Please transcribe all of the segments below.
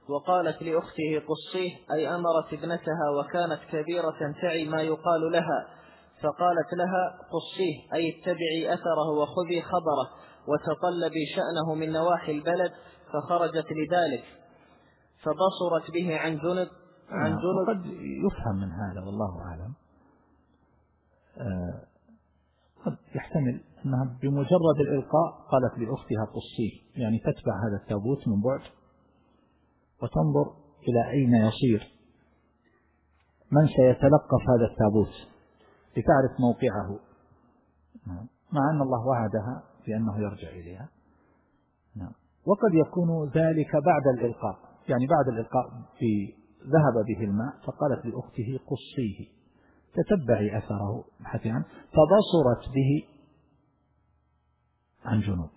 وقالت لأخته قصيه، أي أمرت ابنتها وكانت كبيرة تعي ما يقال لها، فقالت لها قصيه، أي اتبعي أثره وخذي خبره وتطلبي شأنه من نواحي البلد، فخرجت لذلك فبصرت به عن جنب. وقد يفهم من هذا والله أعلم، قد يحتمل أنها بمجرد الإلقاء قالت لأختها قصيه، يعني تتبع هذا التابوت من بعد وتنظر إلى أين يصير، من سيتلقف هذا التابوت لتعرف موقعه، مع أن الله وعدها بأنه يرجع إليها. وقد يكون ذلك بعد الإلقاء، يعني بعد الإلقاء ذهب به الماء فقالت لأخته قصيه تتبعي أثره بحثي عنه، فبصرت به عن جنوب،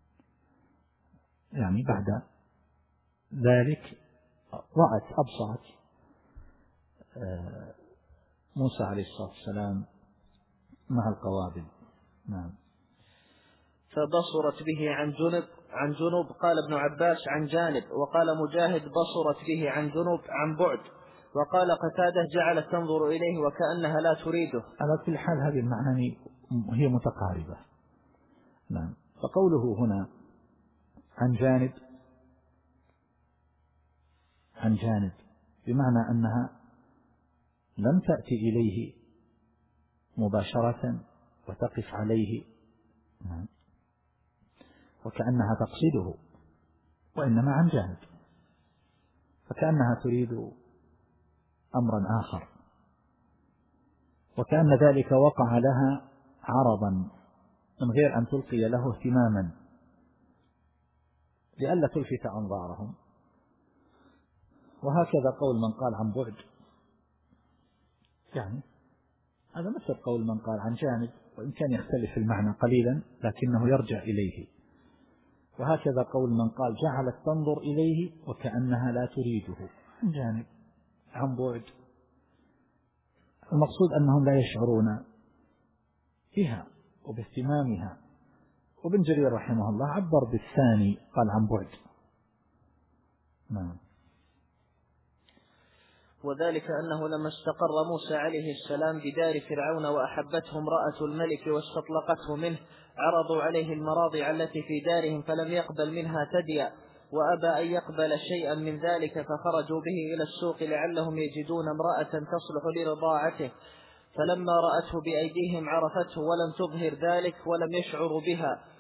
يعني بعد ذلك أبصرت موسى عليه الصلاة والسلام مع القوابل. نعم. فبصرت به عن جنوب قال ابن عباس عن جانب، وقال مجاهد بصرت به عن جنوب عن بعد، وقال قتادة جعلت تنظر إليه وكأنها لا تريده. على كل حال هذه المعنى هي متقاربة. نعم. فقوله هنا عن جانب بمعنى أنها لم تأتي إليه مباشرة وتقف عليه وكأنها تقصده، وإنما عن جانب، فكأنها تريد أمرا آخر، وكأن ذلك وقع لها عرضا من غير أن تلقي له اهتماما لئلا تلفت أنظارهم. وهكذا قول من قال عن بعد، يعني هذا مثل قول من قال عن جانب، وإن كان يختلف المعنى قليلا لكنه يرجع إليه. وهكذا قول من قال جعلت تنظر إليه وكأنها لا تريده، عن جانب عن بعد، المقصود أنهم لا يشعرون بها وباهتمامها. وابن جرير رحمه الله عبر بالثاني قال عن بعد. نعم. وذلك أنه لما استقر موسى عليه السلام بدار فرعون وأحبته امرأة الملك واستطلقته منه، عرضوا عليه المراضع التي في دارهم فلم يقبل منها تديا، وأبى أن يقبل شيئا من ذلك، فخرجوا به إلى السوق لعلهم يجدون امرأة تصلح لرضاعته، فلما رأته بأيديهم عرفته ولم تظهر ذلك ولم يشعروا بها،